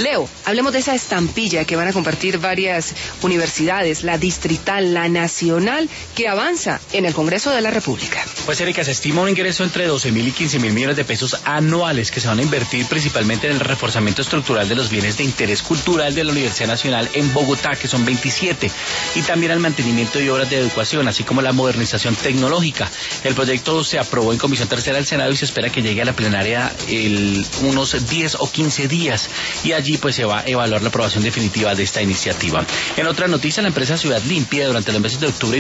Leo, hablemos de esa estampilla que van a compartir varias universidades, la distrital, la nacional, que avanza en el Congreso de la República. Pues Erika, se estima un ingreso entre 12.000 y 15.000 millones de pesos anuales que se van a invertir principalmente en el reforzamiento estructural de los bienes de interés cultural de la Universidad Nacional en Bogotá, que son 27, y también al mantenimiento y obras de educación, así como la modernización tecnológica. El proyecto se aprobó en Comisión Tercera del Senado y se espera que llegue a la plenaria unos 10 o 15 días, y allí pues se va a evaluar la aprobación definitiva de esta iniciativa. En otra noticia, la empresa Ciudad Limpia durante los meses de octubre